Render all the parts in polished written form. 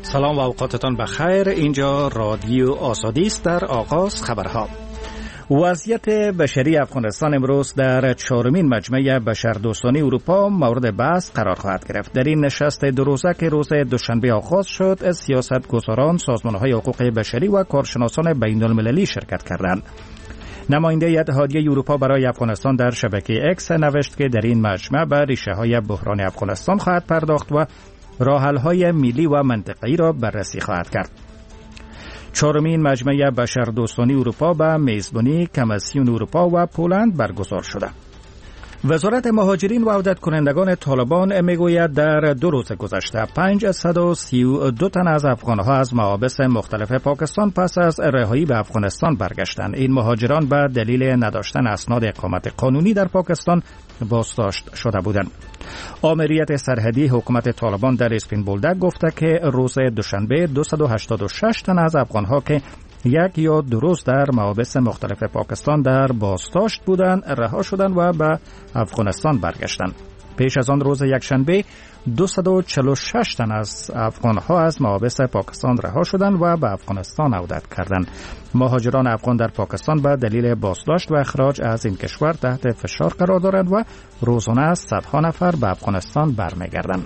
سلام و اوقاتتان بخیر. اینجا رادیو آزادی است. در آغاز خبرها. وضعیت بشری افغانستان امروز در 4مین مجمع بشردوستانه اروپا مورد بحث قرار خواهد گرفت. در این نشست دو روزه که روز دوشنبه آغاز شد، سیاستگزاران، سازمان‌های حقوق بشری و کارشناسان بین‌المللی شرکت کردند. نماینده اتحادیه اروپا برای افغانستان در شبکه اکس نوشت که در این مجمع به ریشه‌های بحران افغانستان خواهد پرداخت و راه‌حل‌های ملی و منطقه‌ای را بررسی خواهد کرد. 4مین مجمع بشردوستانه اروپا به میزبانی کمیسیون اروپا و پولند برگزار شده. وزارت مهاجرین و عودت کنندگان طالبان میگوید در 2 روز گذشته 532 تن از افغانها از محابس مختلف پاکستان پس از رهایی به افغانستان برگشتند. این مهاجران به دلیل نداشتن اسناد اقامت قانونی در پاکستان بازداشت شده بودند. آمریت سرحدی حکومت طالبان در اسپین بولدک گفته که روز دوشنبه 286 تن از افغانها که 1 یا 2 روز در محابس مختلف پاکستان در بازداشت بودند رها شدند و به افغانستان برگشتند. پیش از آن روز یکشنبه 246 تن از افغانها از محابس پاکستان رها شدند و به افغانستان عودت کردند. مهاجران افغان در پاکستان به دلیل بازداشت و اخراج از این کشور تحت فشار قرار دارند و روزانه صدها نفر به افغانستان برمیگردند.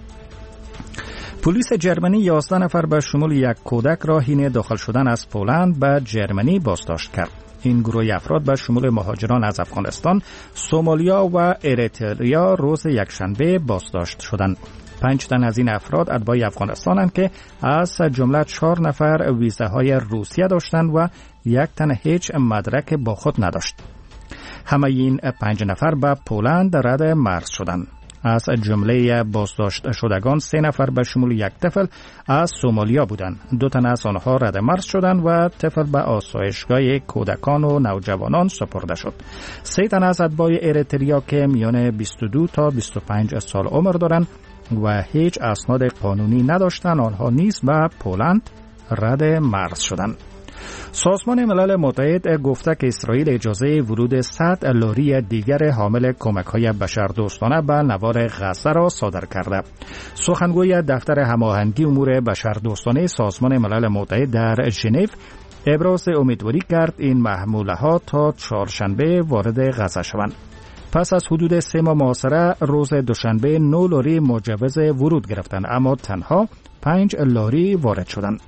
پلیس جرمنی 11 نفر به شمول 1 کودک را حین داخل شدن از پولند به جرمنی بازداشت کرد. این گروه افراد به شمول مهاجران از افغانستان، سومالیا و اریتریا روز یکشنبه بازداشت شدند. 5 تن از این افراد اتباع افغانستانند که از جمله 4 نفر ویزاهای روسیه داشتند و 1 تن هیچ مدرک با خود نداشت. همه این 5 نفر به پولند رد مرز شدند. از جمله بازداشت شدگان 3 نفر به شمول 1 طفل از سومالیا بودند. 2 تن از آنها رد مرز شدند و طفل به آسایشگاه کودکان و نوجوانان سپرده شد. 3 تن از اتباع اریتریا که میان 22 تا 25 سال عمر دارند و هیچ اسناد قانونی نداشتند، آنها نیز به پولند رد مرز شدند. سازمان ملل متحد گفته که اسرائیل اجازه ورود 100 لاری دیگر حامل کمک‌های بشردوستانه به نوار غزه را صادر کرده. سخنگوی دفتر هماهنگی امور بشردوستانه سازمان ملل متحد در ژنو ابراز امیدواری کرد این محموله‌ها تا چهارشنبه وارد غزه شوند. پس از حدود 3 ماه محاصره روز دوشنبه 9 لاری مجوز ورود گرفتند، اما تنها 5 لاری وارد شدند.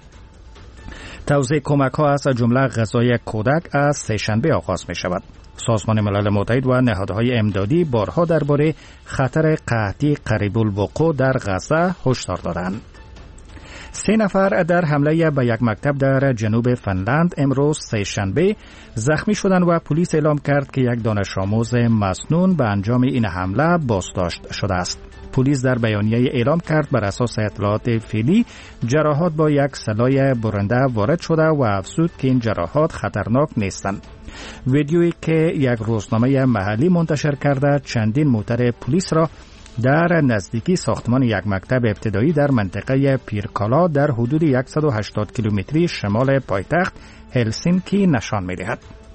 توزیع کمک‌ها از جمله غذای کودک از سه‌شنبه آغاز می شود. سازمان ملل متحد و نهادهای امدادی بارها درباره خطر قحطی قریب الوقوع در غزه هشدار دادند. 3 نفر در حمله به یک مکتب در جنوب فنلند امروز سه‌شنبه زخمی شدند و پلیس اعلام کرد که یک دانش آموز مسنون به انجام این حمله بازداشت شده است. پلیس در بیانیه اعلام کرد بر اساس اطلاعات فعلی جراحات با یک سلاح برنده وارد شده و افزود که این جراحات خطرناک نیستند. ویدیویی که یک روزنامه محلی منتشر کرده چندین موتر پلیس را در نزدیکی ساختمان یک مکتب ابتدایی در منطقه پیرکالا در حدود 180 کیلومتری شمال پایتخت هلسینکی نشان می‌دهد.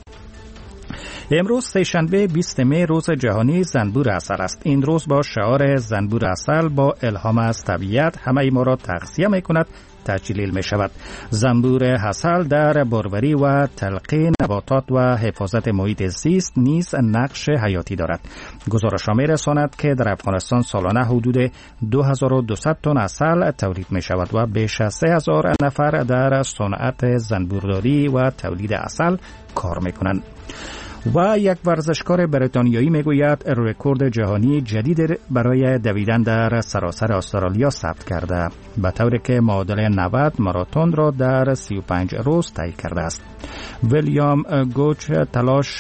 امروز سه‌شنبه 20 می روز جهانی زنبور عسل است. این روز با شعار زنبور عسل با الهام از طبیعت همه ما را تغذیه می‌کند تجلیل می شود. زنبور عسل در باروری و تلقی نباتات و حفاظت محیط زیست نیز نقش حیاتی دارد. گزارش‌ها می‌رساند که در افغانستان سالانه حدود 2200 تن عسل تولید می شود و بیش از 3000 نفر در صنعت زنبورداری و تولید عسل کار می‌کنند. و یک ورزشکار بریتانیایی میگوید رکورد جهانی جدید برای دویدن در سراسر استرالیا ثبت کرده، به طوری که معادل 90 ماراتون را در 35 روز طی کرده است. ویلیام گوچ تلاش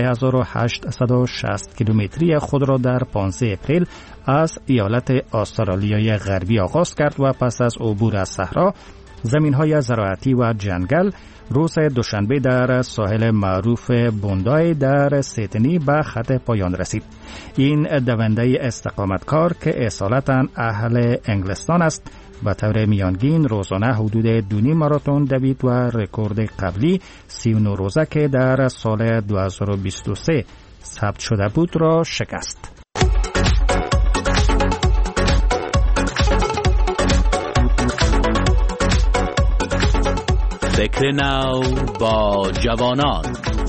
3860 کیلومتری خود را در 15 اپریل از ایالت استرالیای غربی آغاز کرد و پس از عبور از صحرا، زمین‌های زراعتی و جنگل روز دوشنبه در ساحل معروف بوندای در سیدنی به خط پایان رسید. این دونده استقامتکار که اصالتاً اهل انگلستان است به طور میانگین روزانه حدود 2.5 ماراتون دوید و رکورد قبلی 39 روزه که در سال 2023 ثبت شده بود را شکست. فکر نو با جوانان.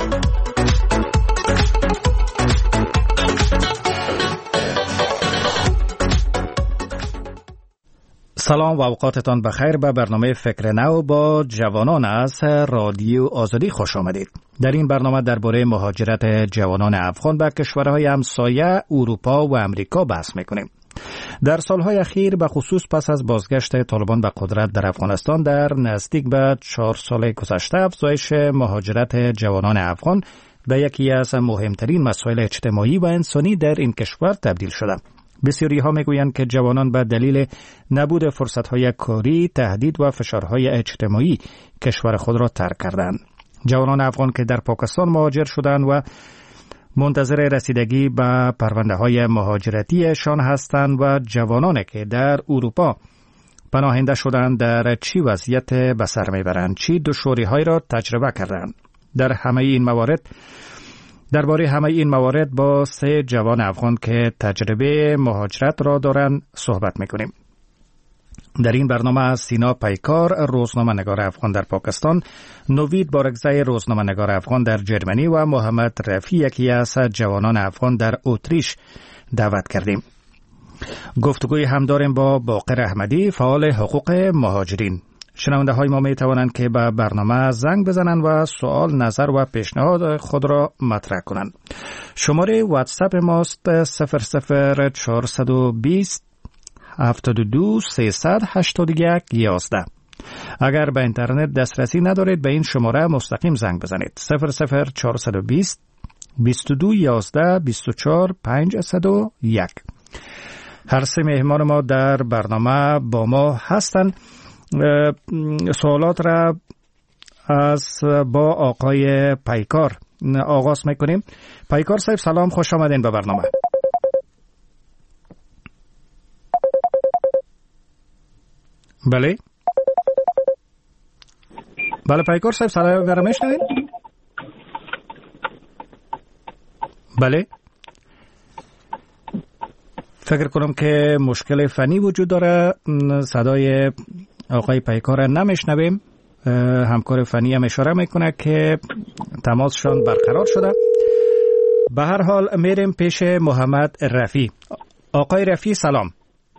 سلام و اوقاتتان بخیر. به برنامه فکر نو با جوانان از رادیو آزادی خوش آمدید. در این برنامه درباره مهاجرت جوانان افغان به کشورهای همسایه اروپا و امریکا بحث میکنیم. در سالهای اخیر به خصوص پس از بازگشت طالبان به قدرت در افغانستان در نزدیک به 4 سال گذشته، افزایش مهاجرت جوانان افغان به یکی از مهمترین مسائل اجتماعی و انسانی در این کشور تبدیل شده. بسیاری ها میگویند که جوانان به دلیل نبود فرصت‌های کاری، تهدید و فشارهای اجتماعی کشور خود را ترک کردند. جوانان افغان که در پاکستان مهاجر شدند و منتظر رسیدگی به پرونده‌های مهاجرتیشان هستند و جوانانی که در اروپا پناهنده شدند در چی وضعیت به سر میبرند، چی دشواری‌هایی را تجربه کردند. درباره همه این موارد با 3 جوان افغان که تجربه مهاجرت را دارند صحبت میکنیم. در این برنامه از سینا پیکار، روزنامه‌نگار افغان در پاکستان، نوید بارگزای، روزنامه‌نگار افغان در جرمنی و محمد رفیع، یکی از جوانان افغان در اتریش دعوت کردیم. گفتگوی هم داریم با باقر احمدی، فعال حقوق مهاجرین. شنونده های ما می توانند که به برنامه زنگ بزنند و سوال، نظر و پیشنهاد خود را مطرح کنند. شماره واتساپ ماست 00420 72 381 11. اگر به اینترنت دسترسی ندارید به این شماره مستقیم زنگ بزنید 00420 22 11 24 501. هر 3 مهمان ما در برنامه با ما هستند. سوالات را با آقای پیکار آغاز میکنیم. پیکار صاحب سلام، خوش آمدین به برنامه. بله پیکار صاحب سلام، برام میشنوید؟ بله، فکر کنم که مشکل فنی وجود داره، صدای آقای پیکار نمیشنویم. همکار فنی هم اشاره میکنه که تماسشان برقرار شده. به هر حال میریم پیش محمد رفیع. آقای رفیع سلام.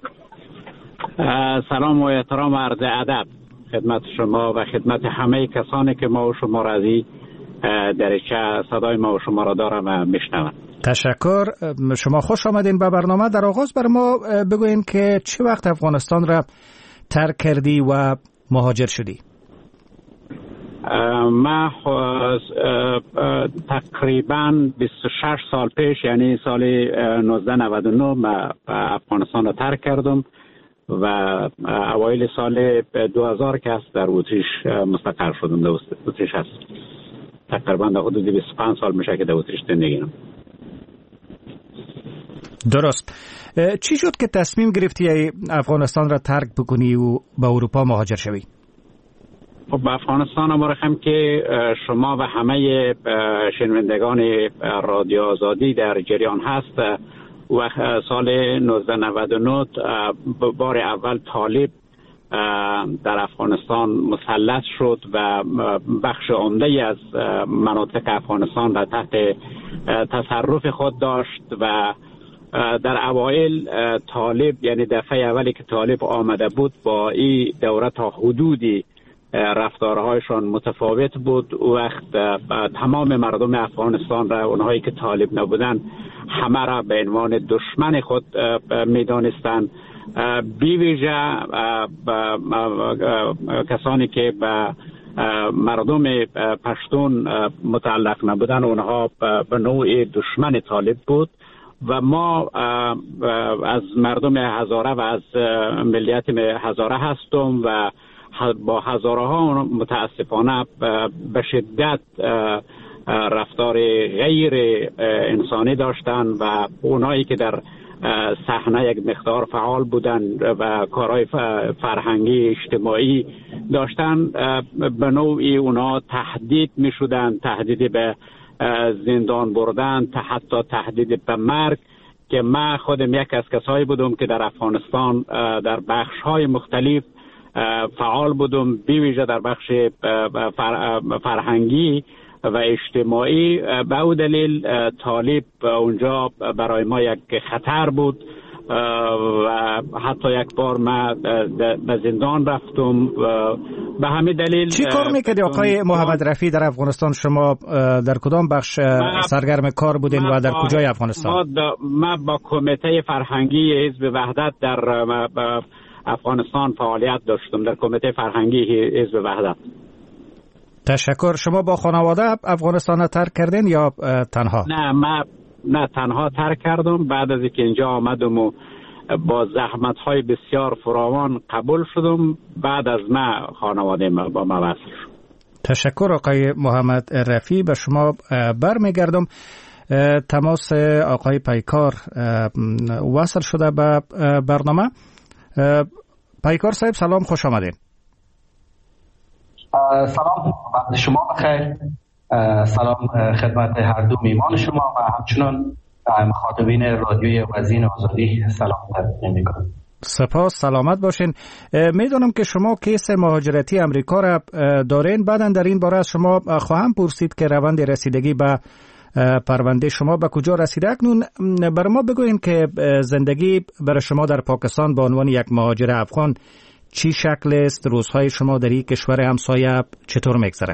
سلام و احترام و عرض ادب خدمت شما و خدمت همه کسانی که ما و شما را دریچه صدای ما و شما را دارم و میشنوم. تشکر. شما خوش آمدین به برنامه. در آغاز بر ما بگوین که چه وقت افغانستان را ترک کردی و مهاجر شدی؟ من تقریبا 26 سال پیش، یعنی سال 1999 من افغانستان را ترک کردم و اوایل سال 2000 که است در اتریش مستقر شدم. در اتریش هست. تقریبا در حدود 25 سال میشه که در اتریش زندگی کنم. درست. چی شد که تصمیم گرفتی افغانستان را ترک بکنی و به اروپا مهاجر شوی؟ خب به افغانستان مبارکم که شما و همه شنوندگان رادیو آزادی در جریان هست. و سال 1999 بار اول طالب در افغانستان مسلط شد و بخش عمده از مناطق افغانستان را تحت تصرف خود داشت و در اوایل طالب، یعنی دفعه اولی که طالب آمده بود، با این دوره تا حدودی رفتارهایشان متفاوت بود. وقت تمام مردم افغانستان را، اونهایی که طالب نبودن، همه را به عنوان دشمن خود میدانستند. بی ویژه کسانی که به مردم پشتون متعلق نبودن، اونها به نوع دشمن طالب بود و ما از مردم هزاره و از ملیت هزاره هستم و با هزاره ها متاسفانه به شدت رفتار غیر انسانی داشتن و اونایی که در صحنه یک مقدار فعال بودن و کارهای فرهنگی اجتماعی داشتن، به نوعی اونا تهدید می شدن، تهدید به زندان بردن، حتی تهدید به مرگ، که من خودم یک از کسایی بودم که در افغانستان در بخش‌های مختلف فعال بودم، بی ویژه در بخش فرهنگی و اجتماعی. به او دلیل طالب اونجا برای ما یک خطر بود و حتی یک بار ما به زندان رفتم. به همین دلیل چی کار میکردی آقای محمد رفیع در افغانستان؟ شما در کدام بخش سرگرم کار بودین و در کجای افغانستان؟ ما با کمیته فرهنگی حزب وحدت در افغانستان فعالیت داشتم، در کمیته فرهنگی حزب وحدت. تشکر. شما با خانواده افغانستان ترک کردین یا تنها؟ نه تنها ترک کردم. بعد از اینکه اینجا آمدم و با زحمت‌های بسیار فراوان قبول شدم، بعد از ما خانواده با ما وصل شد. تشکر آقای محمد رفیع. به شما برمیگردم. تماس آقای پیکار وصل شده به برنامه. پیکار صاحب سلام، خوش آمدین. سلام، وقت شما بخیر. سلام خدمت هر دو میمان شما و همچنان مخاطبین رادیوی وزین آزادی سلام تقدیم می‌کنم. سپاس، سلامت باشین. میدونم که شما کیس مهاجرتی امریکا را دارین. بعداً در این باره از شما خواهم پرسید که روند رسیدگی به پرونده شما به کجا رسیده. اکنون بر ما بگوین که زندگی برای شما در پاکستان به عنوان یک مهاجر افغان چی شکل است؟ روزهای شما در این کشور همسایه چطور میگذره؟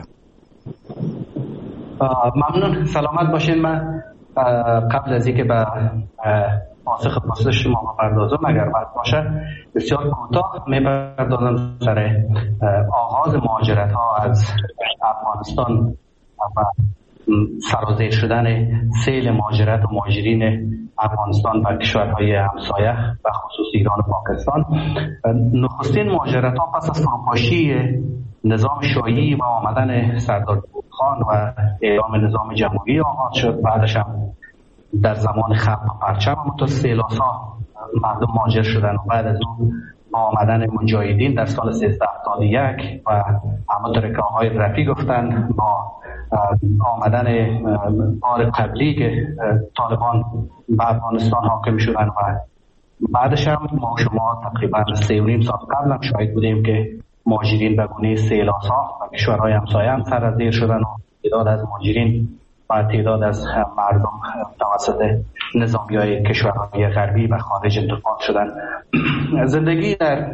ممنون، سلامت باشین. من قبل از اینکه به پاسخ پرسش شما بپردازم، اگر وقت باشه بسیار کوتاه میپردازم سر آغاز مهاجرت ها از افغانستان و سرازیر شدن سیل مهاجرت و مهاجرین افغانستان و کشورهای همسایه و خصوص ایران و پاکستان. نخستین مهاجرت ها پس از فروپاشی نظام شاهی و آمدن سردار خان و اعلام نظام جمهوری آغاز شد. بعدش هم در زمان خلق پرچم تا سیلاسا مردم مهاجر شدن و بعد از اون با آمدن مجاهدین در سال 1371 و همونطور که آقای رفیع گفتن با آمدن بار قبلی که طالبان به افغانستان حاکم شدن و بعدش هم ما شما تقریبا 3.5 سال قبل هم شاهد بودیم که مهاجرین به گونه سیلاسا و کشورهای همسایه هم سرازیر شدن و تعداد از مهاجرین و تعداد از مردم توسط نظامیای کشورهای غربی و خارج انتقال شدن. زندگی در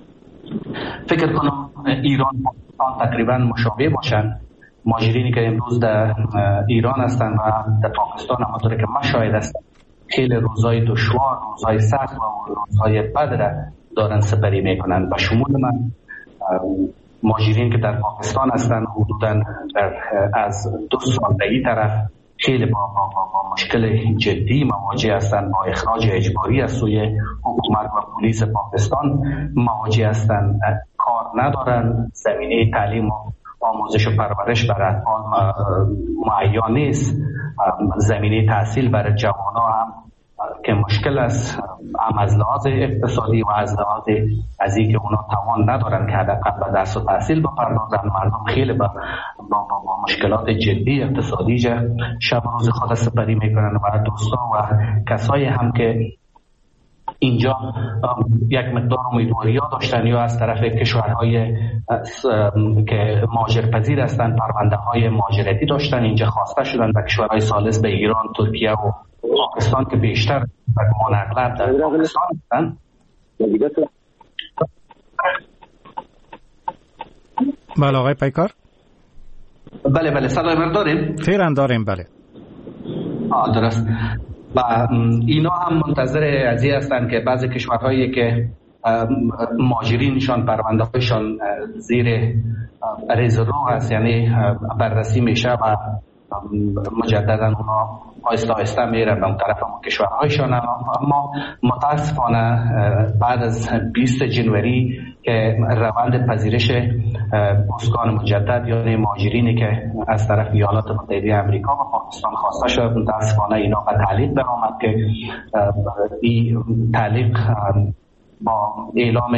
فکر کنم ایران تقریبا مشابه باشن. مهاجرینی که امروز در ایران هستند و در پاکستان همونطور که ما شاهد هستم خیلی روزهای دشوار، روزهای سخت و روزهای بد را دارن سپری میکنن. و شمول من مهاجرین که در پاکستان هستند حدوداً از 2 سال به این طرف خیلی با مشکل جدی مواجه هستند، با اخراج اجباری از سوی حکومت و پلیس پاکستان مواجه هستند. کار ندارن، زمینه تعلیم و آموزش و پرورش برای اطفال معین نیست، زمینه تحصیل برای جوانان هم که مشکل است، هم از لحاظ اقتصادی و از لحاظ از این که اونا توان ندارن که حداقل به درس و تحصیل بپردازن. مردم خیلی با مشکلات جدی اقتصادی شب و روز خود سپری میکنن و دوستان و کسایی هم که اینجا یک مقدار امیدواری ها داشتن یا از طرف کشورهای که مهاجرپذیر هستند پرونده های مهاجرتی داشتن اینجا خواسته شدن و کشورهای ثالث به ایران، ترکیه و پاکستان که بیشتر و اغلب در پاکستان هستن. بله آقای پیکار. بله سلام داریم؟ فعلا داریم. بله درست. و اینا هم منتظر از این هستن که بعضی کشورهایی که مهاجرینشان پرونده‌هایشان زیر ریزرو هست، یعنی بررسی میشه و مجددا اونا آهسته آهسته میره به اون طرف اون کشورهایشان. اما متاسفانه بعد از 20 جنوری که روند پذیرش اسکان مجدد یعنی مهاجرینی که از طرف ایالات متحده آمریکا و پاکستان خواسته شد، متاسفانه اینا به تعلیق درآمد که این تعلیق با اعلام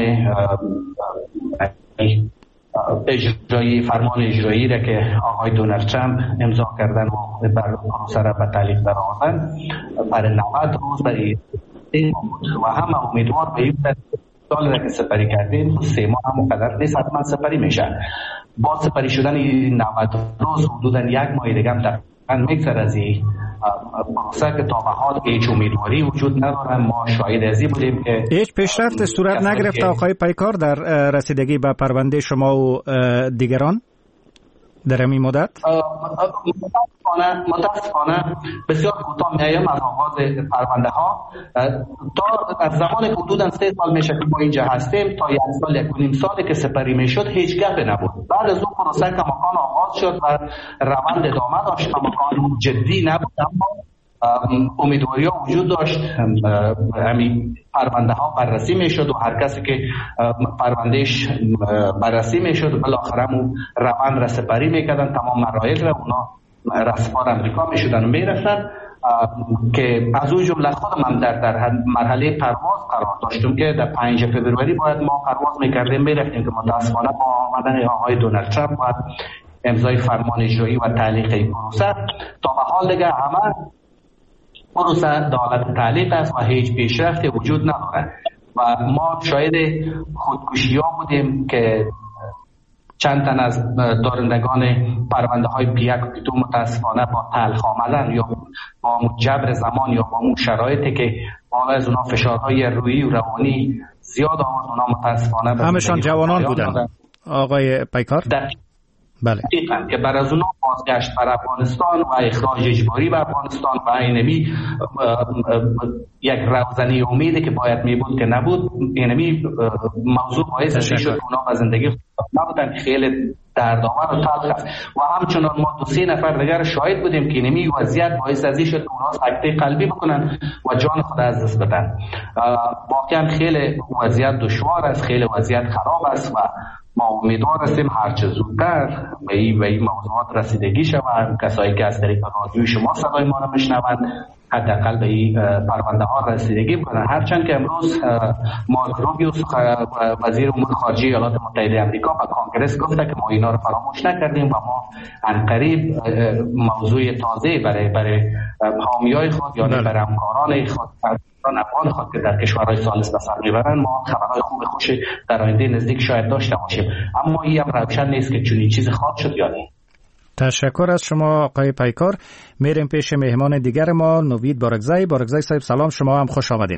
اجرایی فرمان اجرایی را که آقای دونالد ترامپ امضا کردن و بر پروسه را به تعلیق درآوردن برای 90 روز برای و هم امیدوار به این سال که سپری کردیم 3 ماه هم مقدر نیست، حتما سپری میشه. با سپری شدن 90 روز حدودا 1 ماه دیگه هم تقریبا میگذره از این پروسه که تا به حال هیچ امیدواری وجود نداره. ما شاهد ازی بودیم که هیچ پیشرفت صورت نگرفت آقای پیکار در رسیدگی به پرونده شما و دیگران در این مدت؟ متاسفانه بسیار کوتاه میایم از آغاز پرونده ها تا از زمان که حدودا 3 سال میشه که ما اینجا هستیم تا 1 سال 1.5 سالی که سپری میشد هیچ گپی نبود. بعد از اون پروسه کماکان آغاز شد و روند ادامه داشت، کماکان جدی نبود، اما امیدواری ها وجود داشت. همین پرونده ها بررسی میشد و هر کسی که پروندهش بررسی میشد و بالاخره روند را سپری میکردن، تمام مراحل را اونا رسپار امریکا میشدن و میرفتن که از اون جمله خود من در مرحله پرواز قرار داشتم که در 5 فوریه باید ما پرواز میکردیم میرفتیم که متاسفانه با آمدن آقای دونالد ترامپ و امضای فرمان اجرایی و تعلیق این پروسه تا به حال دیگه همه پروسه در حالت تعلیق است و هیچ پیشرفتی وجود نداره و ما شاهد خودکشی ها بودیم که چند تن از دارندگان پرونده های پیک و پیتو متاسفانه با تلخ آمدن یا با جبر زمان یا با اون شرایطی که حالا از اونا فشارهای روحی و روانی زیاد آمد، اونا متاسفانه همشان جوانان بودن آقای پیکار؟ بله. که بر از اونا بازگشت بر افغانستان و اخراج اجباری به افغانستان و اینمی یک روزنی امیدی که باید می بود که نبود، اینمی موضوع باعث شد اونا به زندگی نبودن، خیلی دردآور و تلخ است. و همچنان ما 2-3 نفر دیگر شاهد بودیم که اینمی وضعیت باعث ازی شد که اونا سکته قلبی بکنن و جان خود از دست بدن. واقعا خیلی وضعیت دشوار است، خیلی وضعیت خراب است و ما امیدوار هستیم هرچه زودتر به این موضوعات رسیدگی شود. کسایی که از طریق رادیوی شما صدای ما را میشنوند حداقل به این پرونده ها رسیدگی بکنن. هرچند که امروز مارک روبیو وزیر امور خارجه ایالات متحده آمریکا به کانگرس گفته که ما اینا رو فراموش نکردیم و ما عنقریب موضوع تازه برای حامیای خود یا برای همکاران خود افغان خود که در کشورهای ثالث به سر میبرن ما خبرهای خوب خوش در آینده نزدیک شاید داشته باشیم، اما این هم روشن نیست که چنین چیزی خواهد شد یا نه. تشکر از شما آقای پیکار. میریم پیش مهمان دیگر ما نوید بارگزای. بارگزای صاحب سلام، شما هم خوش آمدین.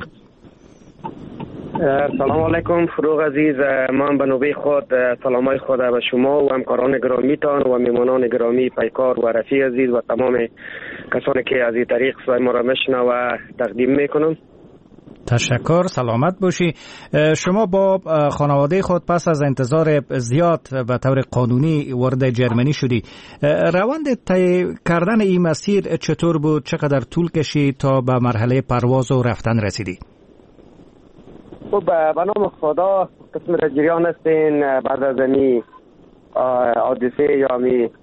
سلام علیکم فروغ عزیز. من به نوبه خود سلامای خود به شما و همکاران گرامیتان و مهمانان گرامی پیکار و رفیع عزیز و تمام کسانی که از این طریق صدای ما را میشنوند و تقدیم میکنم. تشکر، سلامت باشی. شما با خانواده خود پس از انتظار زیاد به طور قانونی وارد جرمنی شدی. روند طی کردن این مسیر چطور بود؟ چقدر طول کشید تا به مرحله پرواز و رفتن رسیدی؟ خب به نام خدا قسم جریان هستین. بعد از این حادثه یا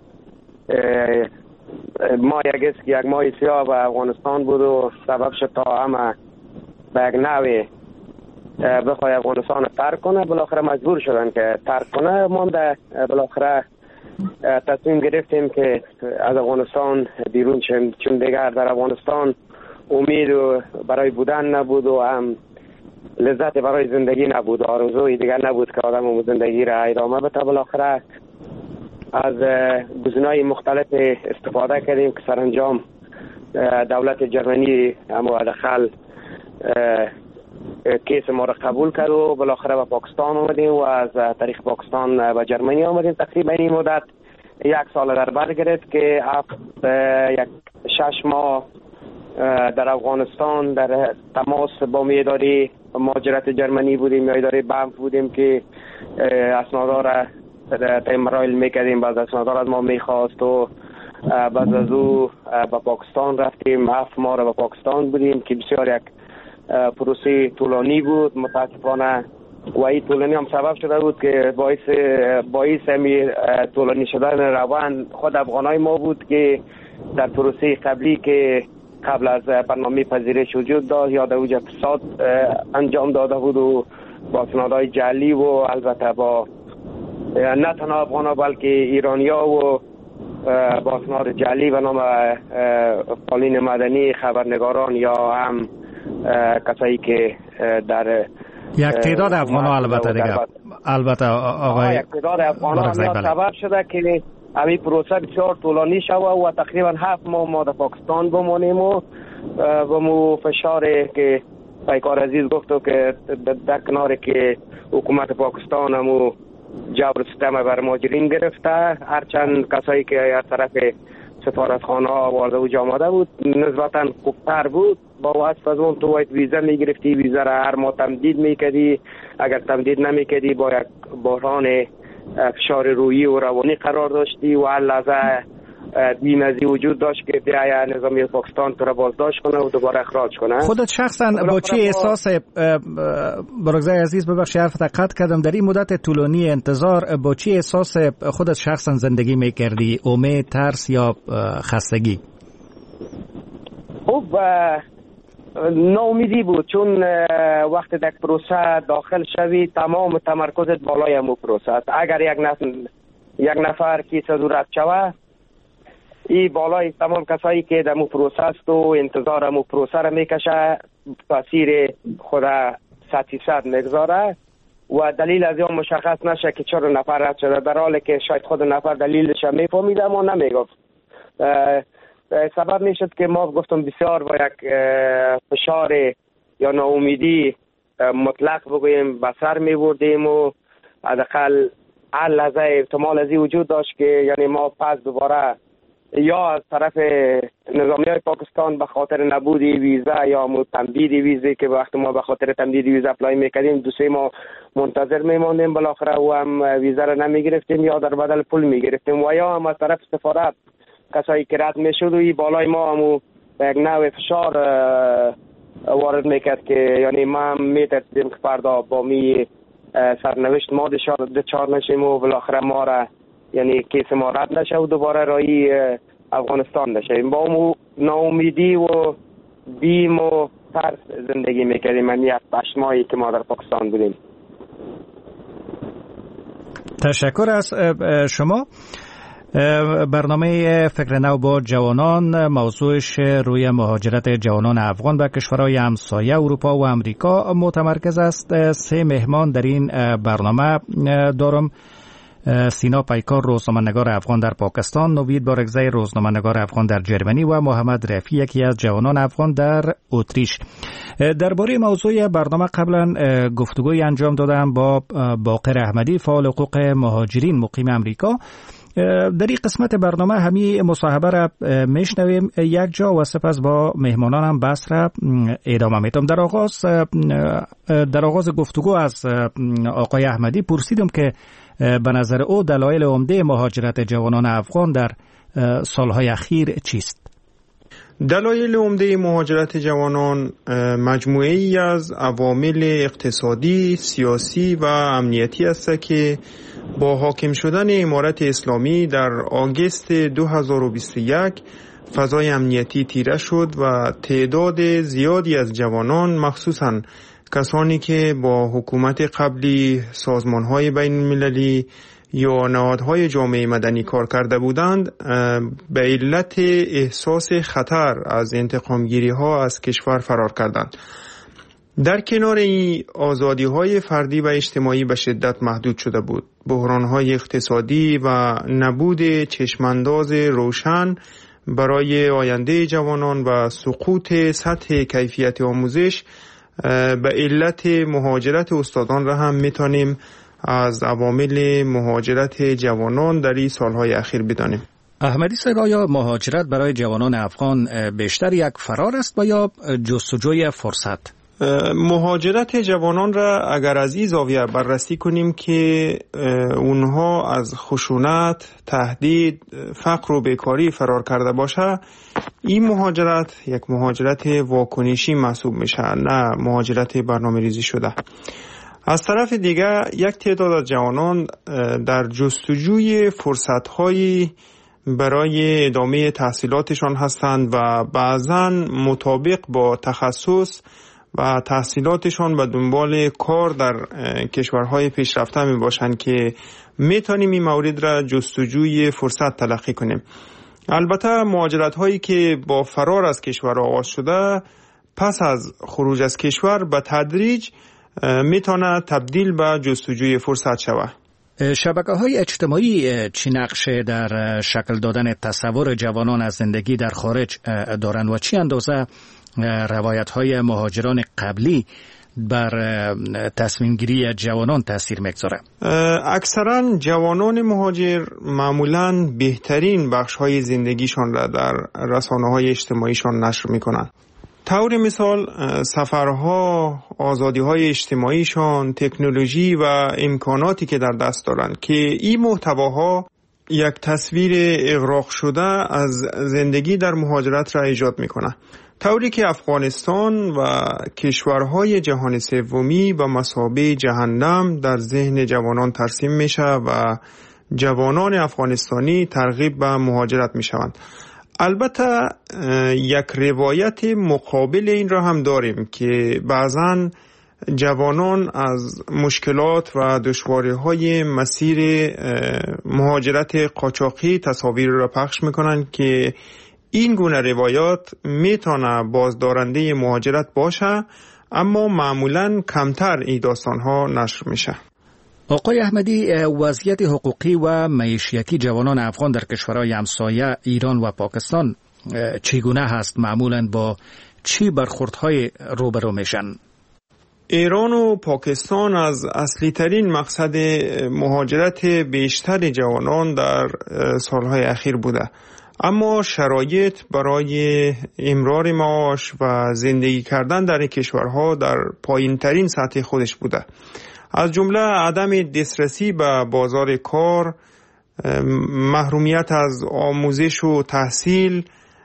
ما یک ماه سیاه به افغانستان بود و سبب شد تا همه به یک نوی بخواه افغانستان ترک کنه. بالاخره مجبور شدن که ترک کنه. ما بالاخره تصمیم گرفتیم که از افغانستان بیرون شیم، چون دیگر در افغانستان امید برای بودن نبود و هم لذت برای زندگی نبود، آرزوی دیگر نبود که آدم زندگی را ادامه بده. بالاخره از گزینه‌های مختلف استفاده کردیم که سرانجام دولت جرمنی اما داخل کیس ما را قبول کرد و بالاخره به پاکستان آمدیم و از طریق پاکستان به جرمنی آمدیم. تقریبا این مدت 1 سال در بر گرفت که 6 ماه در افغانستان در تماس با اداره مهاجرت جرمنی بودیم یا اداره بانک بودیم که اسنادا را تمرایل میکردیم. بعد اسنادا را از ما میخواست و بعد از او به پاکستان رفتیم. 7 ماه را به پاکستان بودیم که بسیار یک پروسه طولانی بود. متاسفانه و این طولانی هم سبب شده بود که باعث طولانی شدن روان خود افغانای ما بود که در پروسه قبلی که قبل از برنامه پذیرش وجود داشت یا در اوج فساد انجام داده بود و با اسنادهای جعلی و البته با نه تنها افغانا بلکه ایرانیا و با اسناد جعلی و نام قالین مدنی خبرنگاران یا هم کسایی که در یک تعداد افغان‌ها البته آقای یک تعداد افغان‌ها سبب شده که همین پروسه بسیار طولانی شده و تقریبا 7 ماه ما در پاکستان بمانیم و مو فشار که پیکار عزیز گفتو که در کنار که حکومت پاکستان همو جبر ستم بر مهاجرین گرفته، هرچند کسایی که از طرف سفارتخانه ها وارد و آمده بود نسبتا خوبتر بود. با واسط از اون تو باید ویزا میگرفتی، ویزا را هر ماه تمدید میکردی، اگر تمدید نمیکردی با یک بحران فشار روحی و روانی قرار داشتی و هر لحظه بی‌نظیر وجود داشت که بیاید نظامی پاکستان تو را بازداشت کنه و دوباره اخراج کنه. خودت شخصا با چه احساس، برگزای عزیز ببخشید حرفت قطع کردم، در این مدت طولانی انتظار با چه احساس خودت شخصا زندگی میکردی؟ امید، ترس یا خستگی؟ خب ناامیدی بود، چون وقتی در پروسه داخل شوی تمام تمرکزت بالای همون پروسه است. اگر یک نفر کی صدورت شوه، ای بالای تمام کسایی که در مو پروسه است و انتظار مو پروسه را میکشه تاثیر خود 100% میگذاره و دلیل از اون مشخص نشه که چرا نفر رد شده، در حالی که شاید خود نفر دلیلش میفهمید اما نمیگفت. سبب میشد که ما گفتم بسیار با یک فشار یا ناامیدی مطلق بگوییم به سر میبردیم و حداقل هر لحظه احتمال ازی وجود داشت که یعنی ما پس دوباره یا از طرف نظامیای پاکستان به خاطر نبود ویزا یا تمدید ویزا که وقتی ما به خاطر تمدید ویزا اپلای میکردیم 2-3 ماه منتظر میماندیم، بالاخره و هم ویزا را نمیگرفتیم یا در بدل پول میگرفتیم و یا هم از طرف سفارت کسایی که رد میشد و بالای ما هم یک نوع فشار وارد میکرد که یعنی ما میترسیدیم که فردا با می سرنوشت ما دچار نشیم و بالاخره ما را یعنی کیس ما رد نشه و دوباره رای افغانستان نشیم. با اون ناامیدی و بیم و ترس زندگی میکردیم. من یک 8 ماهی که ما در پاکستان بودیم. تشکر از شما. برنامه فکر نو با جوانان موضوعش روی مهاجرت جوانان افغان به کشورهای همسایه اروپا و امریکا متمرکز است. 3 مهمان در این برنامه دارم: سینا پیکار، روزنامه‌نگار افغان در پاکستان، نوید بارگزای، روزنامه‌نگار افغان در جرمنی و محمد رفیع، یکی از جوانان افغان در اتریش. درباره موضوع برنامه قبلا گفتگوی انجام دادم با باقر احمدی، فعال حقوق مهاجرین مقیم امریکا. در این قسمت برنامه همین مصاحبه را میشنویم یک جا و سپس با مهمانانم بحث را ادامه میدم. در آغاز گفتگو از آقای احمدی پرسیدم که به نظر او دلایل عمده مهاجرت جوانان افغان در سالهای اخیر چیست؟ دلایل عمده مهاجرت جوانان مجموعه ای از عوامل اقتصادی، سیاسی و امنیتی است که با حاکم شدن امارت اسلامی در آگوست 2021 فضای امنیتی تیره شد و تعداد زیادی از جوانان، مخصوصاً کسانی که با حکومت قبلی، سازمان‌های بین‌المللی یا نهادهای جامعه مدنی کار کرده بودند، به علت احساس خطر از انتقامگیری‌ها از کشور فرار کردند. در کنار این آزادی‌های فردی و اجتماعی به شدت محدود شده بود. بحران‌های اقتصادی و نبود چشمانداز روشن برای آینده جوانان و سقوط سطح کیفیت آموزش به علت مهاجرت استادان را هم میتونیم از عوامل مهاجرت جوانان در این سالهای اخیر بدانیم. احمدی صاحب، آیا مهاجرت برای جوانان افغان بیشتر یک فرار است و یا جستجوی فرصت؟ مهاجرت جوانان را اگر از این زاویه بررسی کنیم که اونها از خشونت، تهدید، فقر و بیکاری فرار کرده باشه، این مهاجرت یک مهاجرت واکنشی محسوب میشه، نه مهاجرت برنامه ریزی شده. از طرف دیگه یک تعداد از جوانان در جستجوی فرصت‌هایی برای ادامه تحصیلاتشان هستند و بعضاً مطابق با تخصص و تحصیلاتشان به دنبال کار در کشورهای پیشرفته می باشند که میتونیم این مورد را جستجوی فرصت تلقی کنیم. البته مهاجرت هایی که با فرار از کشور آغاز شده، پس از خروج از کشور به تدریج میتونه تبدیل به جستجوی فرصت شود. شبکه‌های اجتماعی چی نقشه در شکل دادن تصور جوانان از زندگی در خارج دارند و چی اندازه روایت‌های مهاجران قبلی بر تصمیم گیری جوانان تاثیر میگذاره؟ اکثرا جوانان مهاجر معمولاً بهترین بخش‌های زندگیشان را در رسانه‌های اجتماعیشان نشر می‌کنند. طور مثال سفرها، آزادی‌های اجتماعیشان، تکنولوژی و امکاناتی که در دست دارند که این محتواها یک تصویر اغراق شده از زندگی در مهاجرت را ایجاد می‌کنند. طوری که افغانستان و کشورهای جهان سومی به مثابه جهنم در ذهن جوانان ترسیم میشه و جوانان افغانستانی ترغیب به مهاجرت میشوند. البته یک روایت مقابل این را هم داریم که بعضاً جوانان از مشکلات و دشواری‌های مسیر مهاجرت قاچاقی تصاویر را پخش میکنند که این گونه روایات میتونه بازدارنده مهاجرت باشه، اما معمولاً کمتر این داستانها نشر میشه. آقای احمدی، وضعیت حقوقی و معیشتی جوانان افغان در کشورهای همسایه ایران و پاکستان چگونه هست؟ معمولاً با چی برخوردهای روبرو میشن؟ ایران و پاکستان از اصلی ترین مقصد مهاجرت بیشتر جوانان در سالهای اخیر بوده، اما شرایط برای امرار معاش و زندگی کردن در کشورها در پایین ترین سطح خودش بوده. از جمله عدم دسترسی به بازار کار، محرومیت از آموزش و تحصیل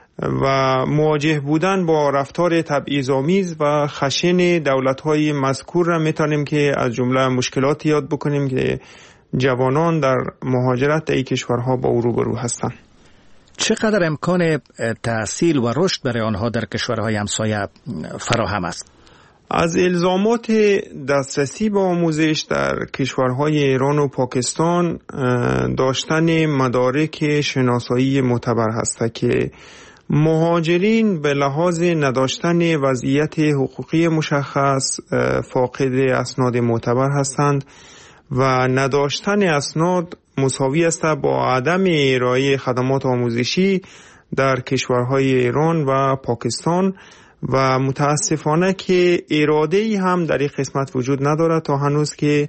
و مواجه بودن با رفتار تبعیض‌آمیز و خشن دولت‌های مذکور را میتونیم که از جمله مشکلاتی یاد بکنیم که جوانان در مهاجرت در این کشورها با او روبرو هستند. چقدر امکان تحصیل و رشد برای آنها در کشورهای همسایه فراهم است؟ از الزامات دسترسی به آموزش در کشورهای ایران و پاکستان داشتن مدارک شناسایی معتبر هست که مهاجرین به لحاظ نداشتن وضعیت حقوقی مشخص فاقد اسناد معتبر هستند و نداشتن اسناد مساوی است با عدم ارائه خدمات آموزشی در کشورهای ایران و پاکستان و متاسفانه که اراده ای هم در این قسمت وجود ندارد تا هنوز که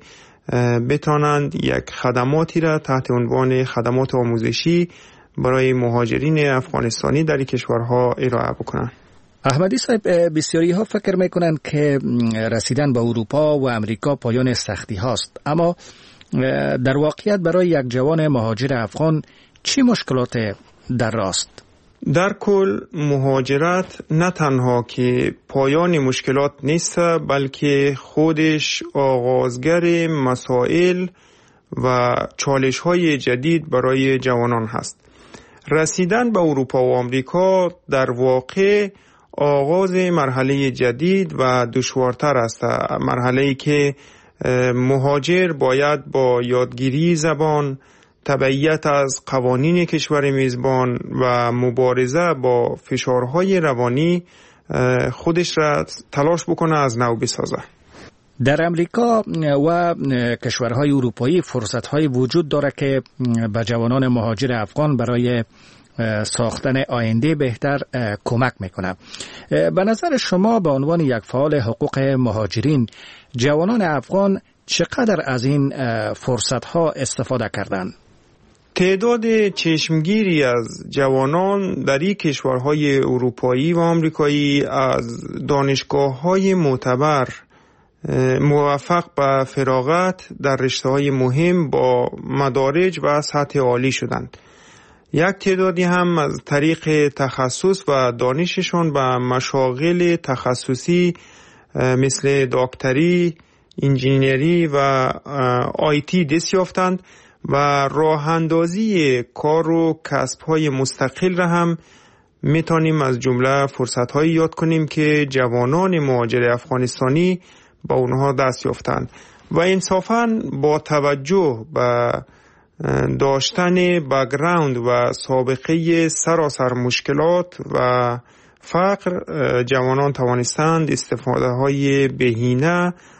بتانند یک خدماتی را تحت عنوان خدمات آموزشی برای مهاجرین افغانستانی در این کشورها ارائه بکنند. احمدی صاحب، بسیاری ها فکر میکنند که رسیدن به اروپا و امریکا پایان سختی هاست، اما در واقعیت برای یک جوان مهاجر افغان چی مشکلات در راست؟ در کل مهاجرت نه تنها که پایان مشکلات نیست، بلکه خودش آغازگر مسائل و چالش‌های جدید برای جوانان هست. رسیدن به اروپا و آمریکا در واقع آغاز مرحله جدید و دشوارتر است، مرحله‌ای که مهاجر باید با یادگیری زبان، تبعیت از قوانین کشور میزبان و مبارزه با فشارهای روانی خودش را تلاش بکنه از نو بسازه. در امریکا و کشورهای اروپایی فرصت‌های وجود داره که به جوانان مهاجر افغان برای ساختن آینده بهتر کمک میکنه. به نظر شما به عنوان یک فعال حقوق مهاجرین، جوانان افغان چقدر از این فرصت‌ها استفاده کردند؟ تعداد چشمگیری از جوانان در این کشورهای اروپایی و آمریکایی از دانشگاه‌های معتبر موفق به فراغت در رشته‌های مهم با مدارج و سطح عالی شدند. یک تعدادی هم از طریق تخصص و دانششان به مشاغل تخصصی مثل دکتری، انجینری و آیتی دست یافتند و راه اندازی کار و کسب‌های مستقل را هم میتونیم از جمله فرصت‌هایی یاد کنیم که جوانان مهاجر افغانستانی با اونها دست یافتند و انصافاً با توجه به داشتن بک‌گراند و سابقه سراسر مشکلات و فقر، جوانان توانستند استفاده های بهینه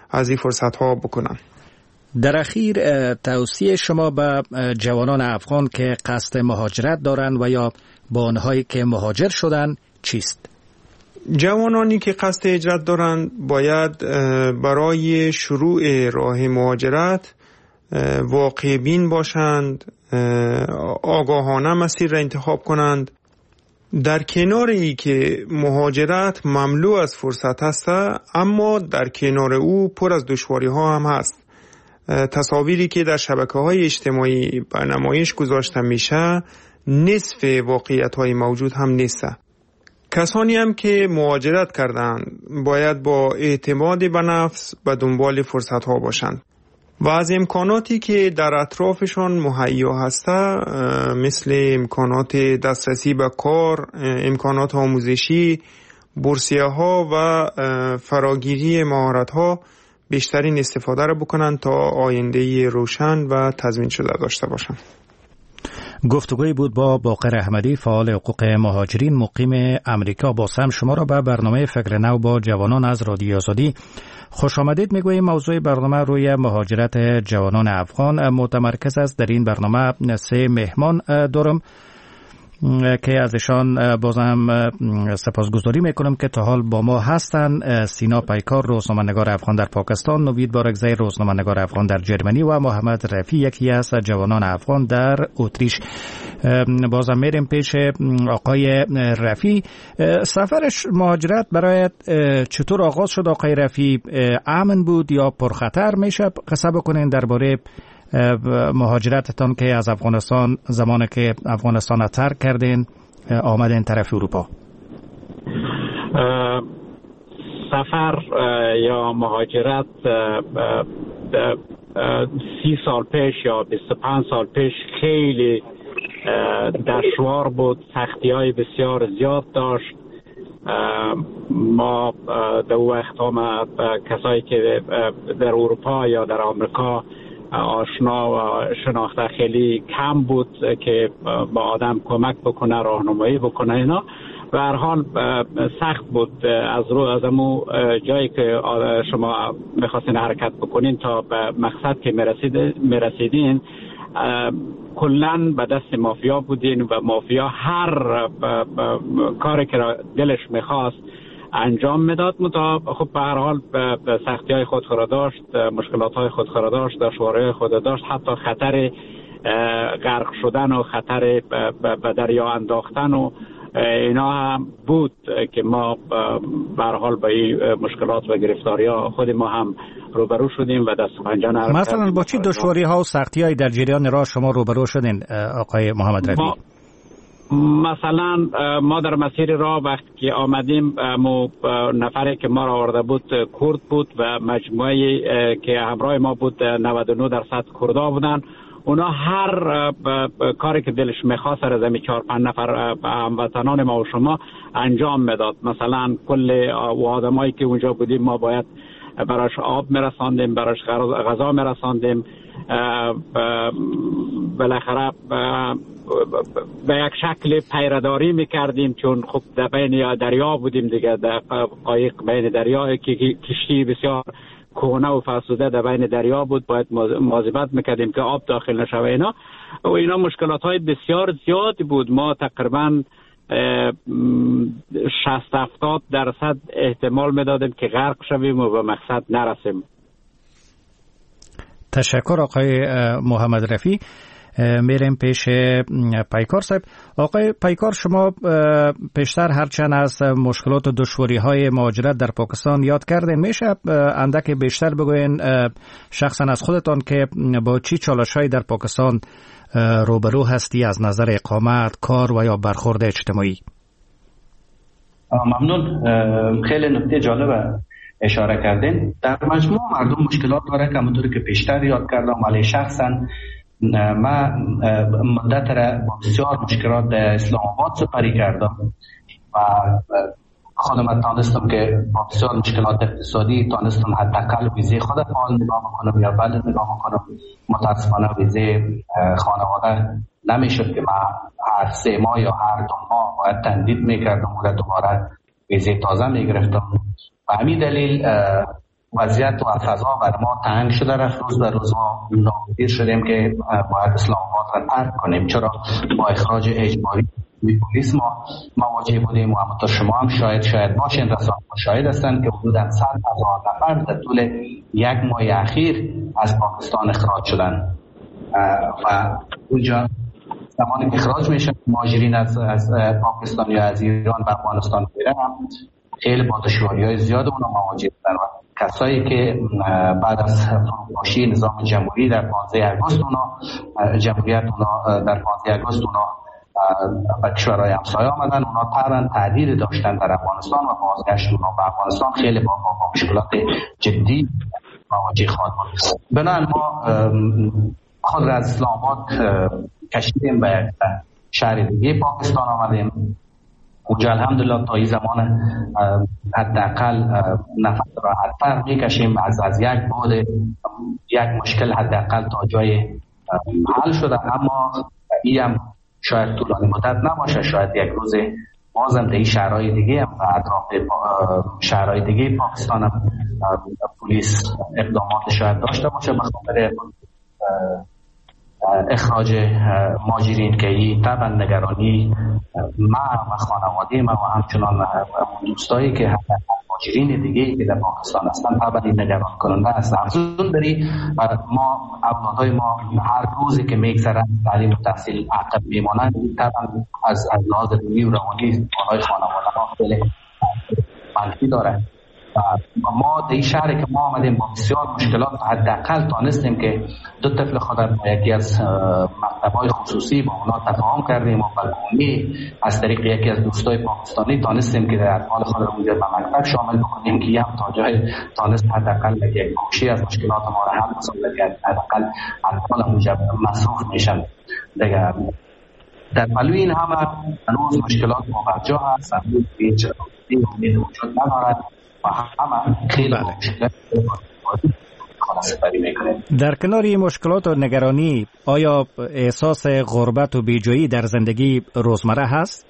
از این فرصت ها بکنن. در اخیر توصیه شما به جوانان افغان که قصد مهاجرت دارند و یا با آنهایی که مهاجر شدند چیست؟ جوانانی که قصد هجرت دارند باید برای شروع راه مهاجرت واقع بین باشند، آگاهانه مسیر را انتخاب کنند. در کنار ای که مهاجرت مملو از فرصت است، اما در کنار او پر از دشواری ها هم هست. تصاویری که در شبکه‌های اجتماعی به نمایش گذاشته میشه نصف واقعیت های موجود هم نیست. کسانی هم که مهاجرت کردند باید با اعتماد به نفس به دنبال فرصت ها باشند و از امکاناتی که در اطرافشان مهیا هسته، مثل امکانات دسترسی به کار، امکانات آموزشی، بورسیه ها و فراگیری مهارت ها، بیشترین استفاده را بکنند تا آینده روشن و تضمین شده داشته باشند. گفتگوی بود با باقر احمدی، فعال حقوق مهاجرین مقیم امریکا. با سهم شما را به برنامه فکر نو با جوانان از رادیو آزادی خوش آمدید میگوییم. موضوع برنامه روی مهاجرت جوانان افغان متمرکز است. در این برنامه 3 مهمان دارم که ازشان بازم سپاسگزاری میکنم که تا حال با ما هستند. سینا پیکار، روزنامه‌نگار افغان در پاکستان، نوید بارگزی، روزنامه‌نگار افغان در جرمنی و محمد رفی، یکی از جوانان افغان در اتریش. بازم میریم پیش آقای رفی. سفرش مهاجرت برای چطور آغاز شد آقای رفی؟ امن بود یا پرخطر؟ میشه قصه بکنین درباره مهاجرتتان که از افغانستان زمانی که افغانستان را ترک کردین آمدین طرف اروپا؟ سفر یا مهاجرت 30 سال پیش یا 25 سال پیش خیلی دشوار بود، سختی‌های بسیار زیاد داشت. ما در وقت هم کسایی که در اروپا یا در آمریکا آشنا و شناخته خیلی کم بود که با آدم کمک بکنه، راهنمایی بکنه. اینا به هر حال سخت بود. از امو جایی که شما میخواستین حرکت بکنین تا به مقصد که میرسیدین کلن به دست مافیا بودین و مافیا هر کاری که دلش میخواست انجام میداد. خب به هر حال سختی های خود را داشت، مشکلات های خود را داشت، دشواری خود داشت، حتی خطر غرق شدن و خطر به دریا انداختن و اینا هم بود که ما به هر حال با این مشکلات و گرفتاری ها خود ما هم روبرو شدیم و دست پنجه نرم. مثلا با چی دشواری ها و سختی های در جریان راه شما روبرو شدین آقای محمد رفی؟ مثلا ما در مسیر راه وقتی که آمدیم نفری که ما را آورده بود کرد بود و مجموعه که همراه ما بود 99% کردا بودن. اونا هر کاری که دلش میخواست از همین 4-5 نفر هموطنان ما و شما انجام میداد. مثلا کل آدمایی که اونجا بودیم ما باید براش آب میرساندیم، براش غذا میرساندیم، بالاخره به یک شکل پیرداری میکردیم چون خب در بین دریا بودیم دیگه، در قایق بین دریا که کشتی بسیار کهنه و فرسوده در بین دریا بود، باید مواظبت میکردیم که آب داخل نشوه. اینا مشکلات های بسیار زیادی بود. ما تقریبا 60-70% احتمال میدادیم که غرق شویم و به مقصد نرسیم. تشکر آقای محمد رفی. میریم پیش پیکار صاحب. آقای پیکار، شما پیشتر هرچند از مشکلات و دشواری های مهاجرت در پاکستان یاد کردین، میشه اندک بیشتر بگوین شخصا از خودتان که با چی چالش‌هایی در پاکستان روبرو هستی از نظر اقامت، کار و یا برخورد اجتماعی؟ ممنون. خیلی نکته جالب اشاره کردین. در مجموع مردم مشکلات داره که همونطوری که پیشتر یاد کردم، ولی شخصا من مدت را با بسیار مشکلات در اسلام آباد سپری کردم و خودم تانستم که با بسیار مشکلات اقتصادی تانستم حداقل ویزه خود فعال نگاه بکنم یا بعد نگاه بکنم. متاسفانه ویزه خانواده نمیشد که من هر 3 ماه یا هر 2 ماه باید تمدید میکردم و دوباره ویزه تازه میگرفتم. و همین دلیل وضعیت و فضا بر ما تنگ شده رفت. روز به روز ما ناگزیر شدیم که باید اسلام آباد را ترک کنیم. چرا با اخراج اجباری پلیس ما مواجه بودیم و همونطور شما هم شاید باشین، رسانه‌ها شاهد هستند که حدوداً 100,000 نفر در طول یک ماه اخیر از پاکستان اخراج شدن و اونجا زمانی که اخراج میشن مهاجرین از پاکستان یا از ایران به افغانستان میرن خیلی با دشواری‌های زیاد اونا مواجه هستن و کسایی که بعد از فروپاشی نظام جمهوری در 15 آگوست جمهوریت در 15 آگوست به کشورهای همسایه آمدن، اونا طبعا تعدیل داشتن در افغانستان و بازگشت اونا به افغانستان خیلی با مشکلات جدی مواجه خواهد بود. بنابراین ما خود را از اسلام آباد کشیدیم به شهر دیگه پاکستان آمدیم. اونجا الحمدلله تا این زمان حداقل نفس راحت‌تر میکشیم از یک بود یک مشکل حداقل تا جای حل شده، اما این هم شاید طولانی مدت نباشه. شاید یک روز بازم در شهرهای دیگه هم و اطراف شهرهای دیگه پاکستان هم پلیس اقدامات شاید داشته باشه به خاطر اخراج مهاجرین که این طبعا نگرانی ما و خانواده ما و همچنان دوستایی که مهاجرین دیگه که در پاکستان هستن طبعا این نگران کننده است. افزون بری ما اولادای ما هر روزی که میگذره تعلیم و تحصیل عقب میمانند طبعا از لحاظ روحی و روانی برای خانواده ما خیلی منفی داره. ما در این شهری که ما آمدیم با بسیار مشکلات حداقل تانستیم که دو طفل خود با یکی از مکتب‌های خصوصی با اونا تفاهم کردیم و بالکونی از طریق یکی از دوستای پاکستانی تانستیم که در حال خود اونجا به مکتب شامل بکنیم که هم تا جای تانست حداقل یک گوشه از مشکلات ما را حل کنیم، حداقل اطفال اونجا مصروف میشن دیگه. در پلوی این همه هنوز مشکلات مبرجا هست، هنوز هیچ امید وجود ندارد. در کنار این مشکلات و نگرانی آیا احساس غربت و بیجایی در زندگی روزمره هست؟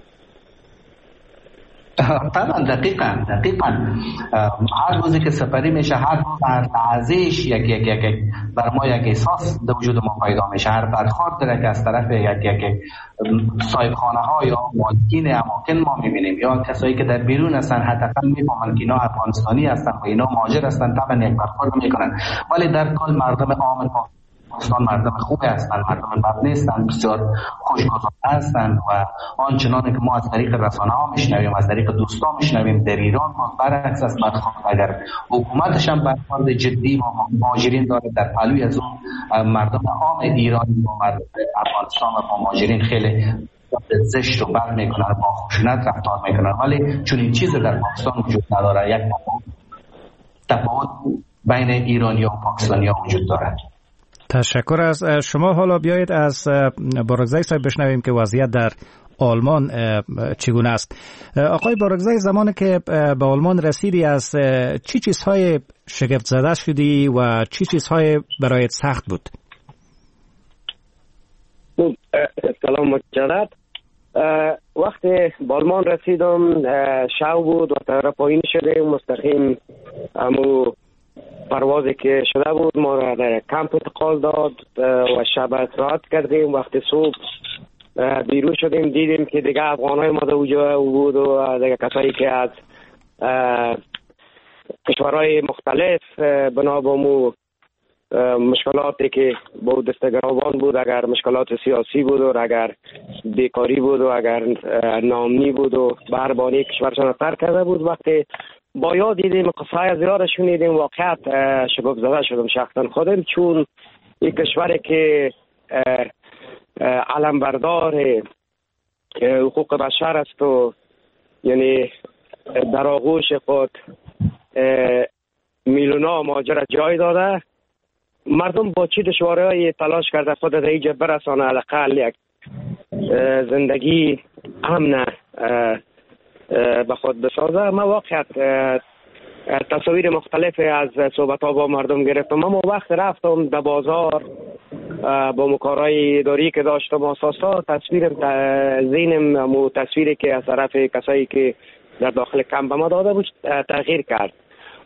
طبعا دقیقاً هر روزی که سپری میشه هر روز هر لحظهش یک بر ما یک احساس در وجود ما پیدا میشه. هر برخورد که از طرف یک صاحبخانه ها یا مالکین اماکن ما میبینیم یا کسایی که در بیرون هستن حداقل میفهمن که اینا افغانستانی هستن و اینا مهاجر هستن، طبعا یک برخورد میکنن. ولی در کل مردم عام پاکستان مردم خوبی هستند، مردم بد نیستند، بسیار خوشگذار هستند و آنچنانی که ما از طریق رسانه‌ها میشنویم از طریق دوستان میشنویم در ایران ما برعکس است. اگر حکومتش هم برخورد جدی با مهاجرین داره در پلوی از اون مردم عام ایرانی با مردم افغانستان و با مهاجرین خیلی زشت و بد میکنن، با خشونت رفتار میکنن. ولی چون این چیز در پاکستان وجود نداره، یک تفاوت بین ایرانی و پاکستانی ها وجود داره. تشکر از شما. حالا بیایید از بارگزای صاحب بشنویم که وضعیت در آلمان چگونه است. آقای بارگزای، زمانی که به آلمان رسیدی از چی چیزهای شگفت زده شدی و چی چیزهای برایت سخت بود؟ سلام مجدد. وقتی به آلمان رسیدم شب بود و طیاره پایین شده مستقیم امو پروازی که شده بود ما را در کمپ انتقال داد و شب استراحت کردیم. وقتی صبح بیرون شدیم دیدیم که دیگه افغانای ما در اونجا بود و دیگه کسایی که از کشورهای مختلف بنا به مشکلاتی که با دستگرابان بود، اگر مشکلات سیاسی بود و اگر بیکاری بود و اگر ناامنی بود و بهربانی کشورشان ترک کرده بود. وقتی با یاد دیدیم قصه زیاد شنیدیم واقعیت شگفت زده شدم شخصا خودم، چون این کشوری که علمبردار حقوق بشر است و یعنی در آغوش خود میلیون‌ها مهاجر جای داده، مردم با چی دشواری‌های تلاش کرده خود را اینجا برسانه حداقل یک زندگی امن به خود بسازه. ما واقعیت تصاویر مختلف از صحبت‌ها با مردم گرفتم. اما وقت رفتم در بازار با مکارهای اداری که داشتم اساسا تصویر ذهنم و تصویری که از طرف کسایی که در داخل کمپ ما داده بود تغییر کرد.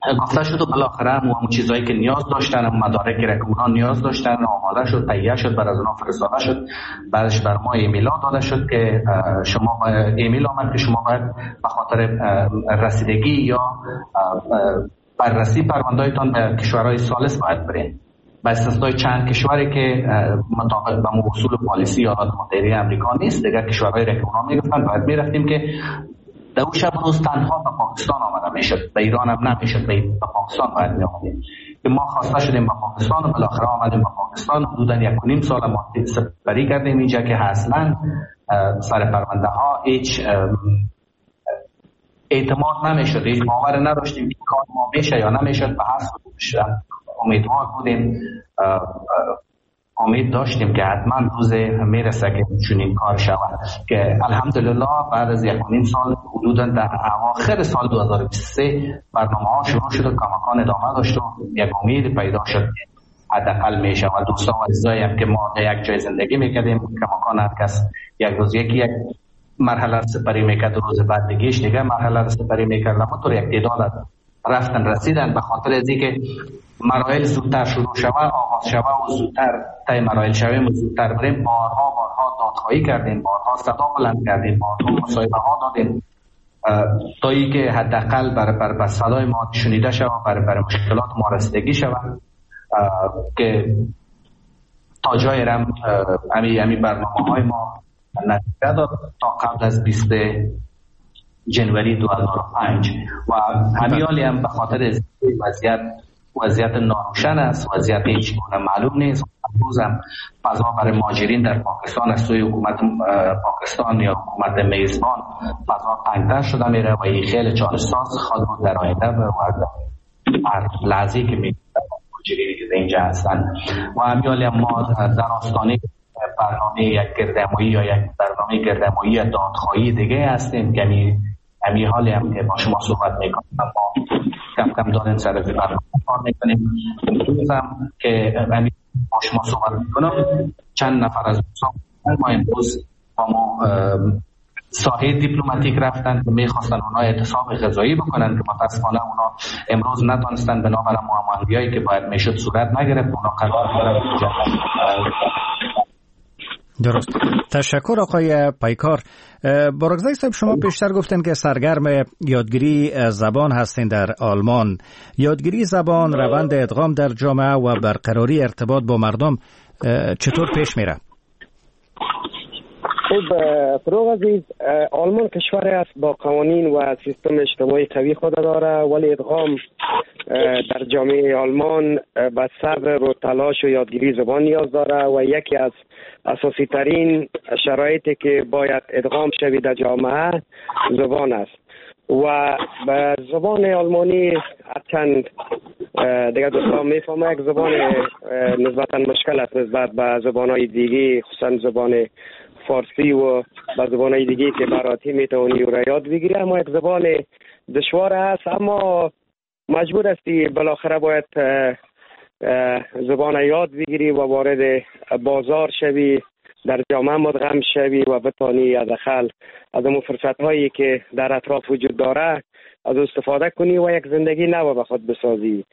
گفته شد و بالاخره همون چیزایی که نیاز داشتن، مدارکی که اونها نیاز داشتن آماده شد، تهیه شد، بر از اونها فرستاده شد. بعدش بر ما ایمیل داده شد که شما ایمیل آمد که شما باید به خاطر رسیدگی یا بررسی پرونده‌تان به کشورهای ثالث باید برین. با استثنای چند کشوری که مطابق به اصول پالیسی ایالات متحده آمریکا نیست، دیگر کشورهایی را که اونها میگفتن باید میرفتیم که در اون شب روز تنها به پاکستان آمده میشد، به ایران هم نمیشد، به پاکستان باید می آمدیم. که ما خواسته شدیم به پاکستان و بالاخره آمدیم به پاکستان. حدودا 1.5 سال ما سپری کردیم اینجا که اصلا سر پرونده ها هیچ اعتماد نمیشد، هیچ باور نداشتیم که کار ما میشه یا نمیشد. به هر صورت امیدوار بودیم، امید داشتیم که حتما روز میرسه که چنین کار شود، که الحمدلله بعد از 1.5 سال حدودا در اواخر سال 2023 برنامه‌ها شروع شد و کماکان ادامه داشت و یک امید پیدا شد حداقل میشه. و دوستان و عزیزایی هم که ما در یک جای زندگی میکردیم، کماکان هر کس یک روز یک مرحله را سپری میکرد، روز بعد دیگه مرحله را سپری میکرد. اما طور یک تعداد رفتن رسیدن به خاطر از اینکه مراحل زودتر شروع شود، آغاز شود و زودتر تای مراحل شویم و زودتر بریم. بارها دادخواهی کردیم، بارها صدا بلند کردیم، بارها مصاحبه ها دادیم تا اینکه حداقل بر صدای ما شنیده شود، بر مشکلات ما رسیدگی شود، که تا جای رم امی برنامه‌های ما نتیجه داد تا قبل از 20 جنوری 2005 و همین حالی هم به خاطر وضعیت ناروشن است، وضعیت هیچ گونه معلوم نیست. امروز هم فضا برای مهاجرین در پاکستان از سوی حکومت پاکستان یا حکومت میزبان فضا تنگتر شده میره و این خیلی چالش‌ساز خواهد بود در آینده و هر لحظه‌ای که مهاجرینی که اینجا هستن. و همین حالی هم ما در آستانه برنامه یک گردهمایی یا یک برنامه گردهمایی دادخواهی دیگه هستیم که همین حالی هم که با شما صحبت میکنم ما کم داریم سر برنامه کار میکنیم. امروزم که همین با شما صحبت میکنم چند نفر از دوستان ما امروز با ما ساحه دیپلماتیک رفتن که میخواستن اونا اعتصاب غذایی بکنن که متاسفانه اونا امروز نتونستن بنابر معامله‌ای که باید میشد صورت نگرفت. اونا قرار دارن درست. تشکر آقای پیکار. بارگزای صاحب، شما پیشتر گفتن که سرگرم یادگیری زبان هستین در آلمان. یادگیری زبان، روند ادغام در جامعه و برقراری ارتباط با مردم چطور پیش میره؟ خب فروغ عزیز، آلمان کشور است با قوانین و سیستم اجتماعی قوی خود داره، ولی ادغام در جامعه آلمان به صبر و تلاش و یادگیری زبان نیاز داره و یکی از اساسی ترین شرایطی که باید ادغام شوید در جامعه زبان است. و به زبان آلمانی هرچند دیگه دوستان میفهمه یک زبان نسبتا مشکل است نسبت به زبانهای دیگه، خصوصا زبان فارسی و به زبانهای دیگه که براتی میتونی و را یاد بگیری، اما یک زبان دشوار است. اما مجبور هستی بالاخره باید زبان یاد بگیری و وارد بازار شوی، در جامعه مدغم شوی و بتانی از اون فرصت هایی که در اطراف وجود داره از استفاده کنی و یک زندگی نو به خود بسازی.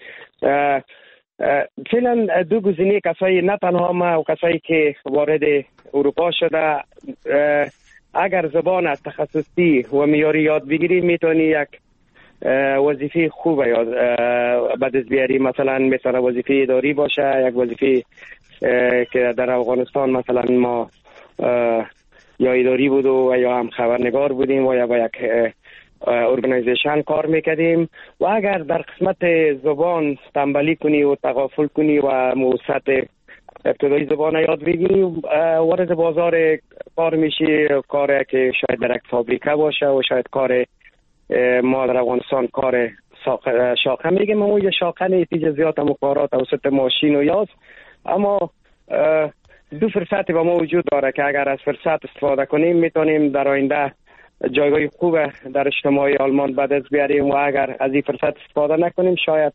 فعلا دو گزینه، کسایی نه تنها ما و کسایی که وارد اروپا شده، اگر زبان تخصصی و معیاری یاد بگیری میتونی یک وظیفه خوبه یاد به دست بیاری. مثلا مثلا وظیفه اداری باشه، یک وظیفه که در افغانستان مثلا ما یا اداری بود و یا هم خبرنگار بودیم و یا با یک ارگانیزیشن کار میکردیم. و اگر در قسمت زبان تنبلی کنی و تغافل کنی و سطح ابتدایی زبان یاد بگیری، وارد بازار کار میشی، کاری که شاید در یک فابریکه باشه و شاید کار ما در افغانستان کار شاقه میگیم، اما یه شاقه نتیجه زیاد هم کارات توسط ماشین و یاز. اما دو فرصتی با ما وجود داره که اگر از فرصت استفاده کنیم میتونیم در آینده جایگاه خوب در اجتماع آلمان به دست بیاریم و اگر از این فرصت استفاده نکنیم شاید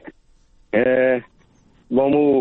با مو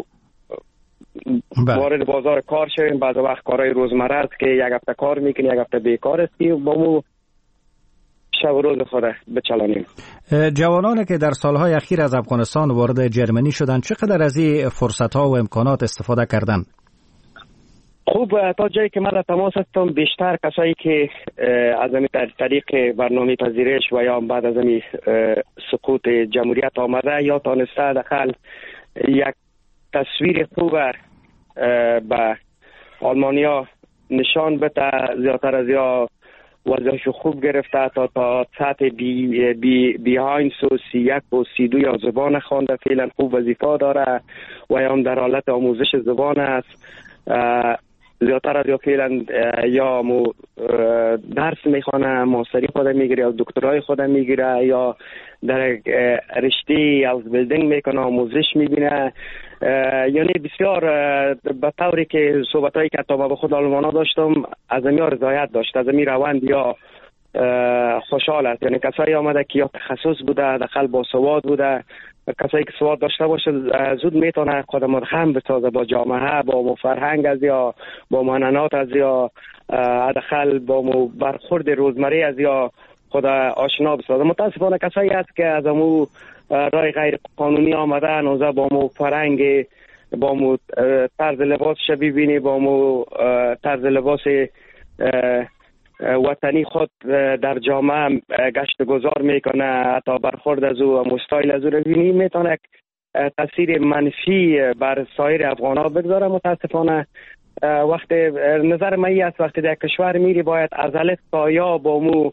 وارد بازار کار شویم. بعض وقت کارهای روزمره است که یک هفته کار میکنی یک هفته بیکار هستی، با مو شب و روز خود بچلانیم. جوانانی که در سالهای اخیر از افغانستان وارد جرمنی شدند چقدر از این فرصت‌ها و امکانات استفاده کردند؟ خوب، تا جایی که من در تماس هستم بیشتر کسایی که از این طریق برنامه پذیرش و یا بعد از این سقوط جمهوریت آمده یا تانسته داخل یک تصویر خوب به آلمانیا نشان بده، زیادتر از یا وضعش خوب گرفته تا سطح بیهاین 31 و 32 یا زبان خوانده فعلا خوب وظیفه داره و یا هم در حالت آموزش زبان است. زیادتر از یا فعلا یا درس میخوانه، ماستری خود میگیره یا دکترای خود میگیره یا در رشته از بیلدینگ میکنه، آموزش میبینه. یعنی بسیار به طوری که صحبتایی که تا با خود آلمانا داشتم از امی رضایت داشت، از امی روند یا خوشحال است. یعنی کسایی آمده که یا تخصص بوده، داخل با سواد بوده، کسایی که سواد داشته باشه زود میتونه خودمون هم بسازه با جامعه، با فرهنگ از یا با معننات از یا داخل با برخورد روزمره از یا خود آشنا بسازه. متاسفانه کسایی هست که از امو رای غیر قانونی آمدن و با مو فرهنگ، با مو طرز لباسش ببینی، با مو طرز لباس وطنی خود در جامعه گشت گذار میکنه، حتی برخورد از او مستایل از او رو ببینی، میتونه تاثیر منفی بر سایر افغان‌ها بگذاره. متاسفانه وقت نظر من است وقتی در کشور میری باید از الف تا یا با مو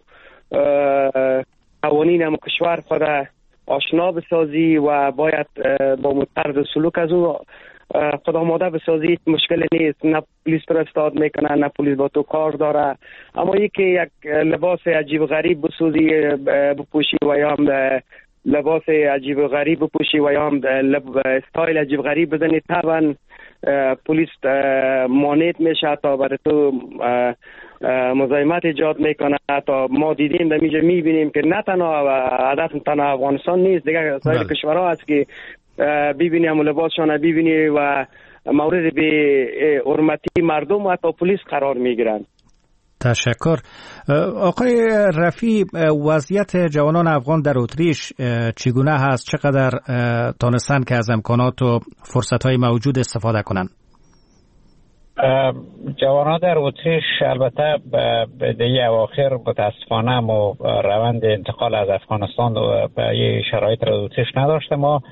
قوانین مو کشور خود آشنا بسازی و باید با مو طرز سلوک از او خود آماده بسازی. مشکل نیست، نه پلیس فرستاد میکنه نه پلیس با تو کار داره، اما یکی یک لباس عجیب غریب بسازی بپوشی و یا هم لباس عجیب غریب بپوشی و یا هم استایل عجیب غریب بزنی، طبعا پلیس مانعت میشه تا برای تو مزاحمت ایجاد میکنه. تا ما دیدیم در اینجا میبینیم که نه تنها هدف تنها افغانستان نیست، دیگه سایر کشورها هست که ببینی همون لباسشان ببینی و مورد به حرمتی مردم و حتی پلیس قرار میگیرند. تشکر. آقای رفیع، وضعیت جوانان افغان در اتریش چگونه هست؟ چقدر تانستن که از امکانات و فرصت‌های موجود استفاده کنند؟ جوانان در اتریش البته به دهه اواخر متاسفانه ما روند انتقال از افغانستان به یه شرایط را اتریش نداشته. ما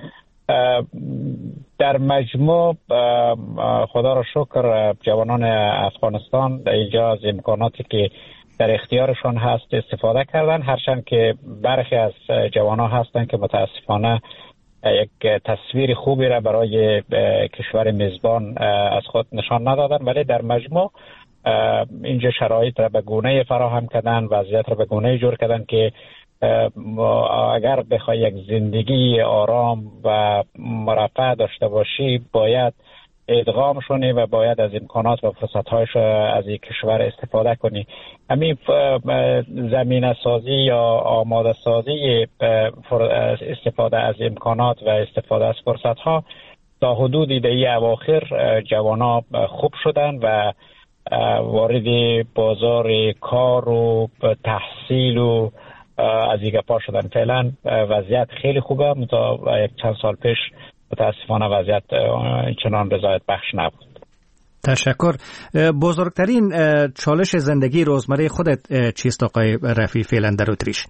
در مجموع خدا را شکر جوانان افغانستان در اینجا از امکاناتی که در اختیارشان هست استفاده کردن، هرچند که برخی از جوانان هستند که متاسفانه یک تصویر خوبی را برای کشور میزبان از خود نشان ندادن، ولی در مجموع اینجا شرایط را به گونه‌ای فراهم کردن، وضعیت را به گونه‌ای جور کردن که اگر بخوای یک زندگی آرام و مرفه داشته باشی باید ادغام شونی و باید از امکانات و فرصت‌هایش از این کشور استفاده کنی. همین زمینه سازی یا آماده سازی استفاده از امکانات و استفاده از فرصت‌ها تا حدودی دهه اواخر جوانا خوب شدن و وارد بازار کار و تحصیل و از این گپا شدن. فعلا وضعیت خیلی خوبه، تا یک چند سال پیش متاسفانه وضعیت چنان رضایت بخش نبود. تشکر. بزرگترین چالش زندگی روزمره خودت چیست آقای رفیع فعلا در اتریش؟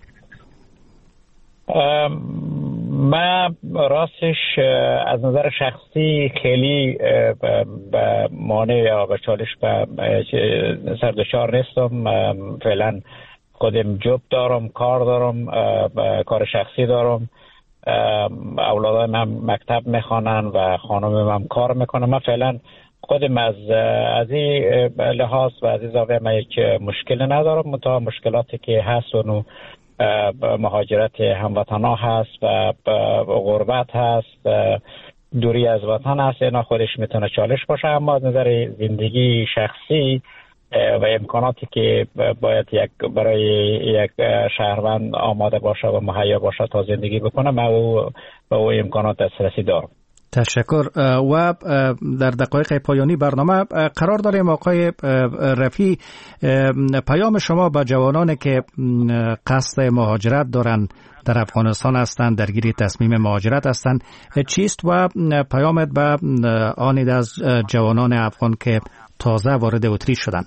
من راستش از نظر شخصی خیلی به مانع یا به چالش سردشار نیستم. فعلا خودم جوب دارم، کار دارم، کار شخصی دارم، اولادای من مکتب میخوانن و خانم من کار میکنه. من فعلا خودم از این لحاظ و از این زاویه من یک مشکل ندارم، منتها مشکلاتی که هست و مهاجرت هموطنا هست و غربت هست، دوری از وطن هست، اینا خودش میتونه چالش باشه. اما از نظر زندگی شخصی و امکاناتی که باید برای یک شهروند آماده باشه و مهیا باشه تا زندگی بکنه، من به او امکانات دسترسی دارم. تشکر. و در دقایق پایانی برنامه قرار داریم آقای رفیع، پیام شما به جوانانی که قصد مهاجرت دارن در افغانستان هستند، درگیری تصمیم مهاجرت هستند چیست و پیامت به آن از جوانان افغان که تازه وارد اتریش شدن؟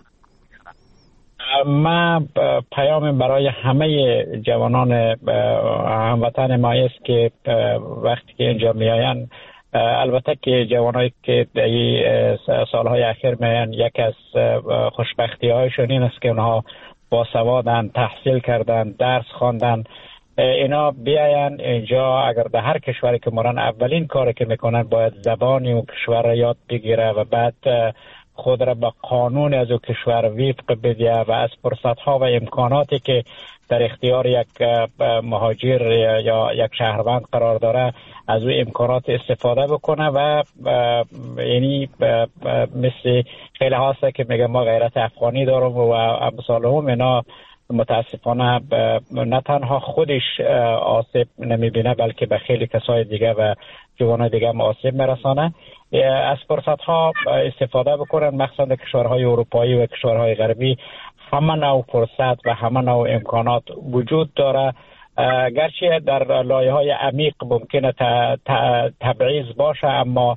من پیام برای همه جوانان هموطن ما است که وقتی که اینجا میآیند، البته که جوانایی که در سالهای اخیر میآیند، یک از خوشبختی هایشون این است که اونها باسوادن، تحصیل کردن، درس خواندن. اینا بیاین اینجا، اگر در هر کشوری که مرن، اولین کاری که میکنن باید زبانی اون کشور را یاد بگیره و بعد خود را به قانون از اون کشور وفق بده و از فرصت‌ها و امکاناتی که در اختیار یک مهاجر یا یک شهروند قرار داره از اون امکانات استفاده بکنه و یعنی مثل خیلی هاسته که میگه ما غیرت افغانی دارم و امثال هم، اینا متاسفانه نه تنها خودش آسیب نمیبینه بلکه به خیلی کسای دیگه و جوانای دیگه هم آسیب میرسانه. از فرصت ها استفاده بکنن، مخصوصا کشورهای اروپایی و کشورهای غربی. همه نوع فرصت و همه نوع امکانات وجود داره، گرچه در لایه های عمیق ممکنه تبعیض باشه، اما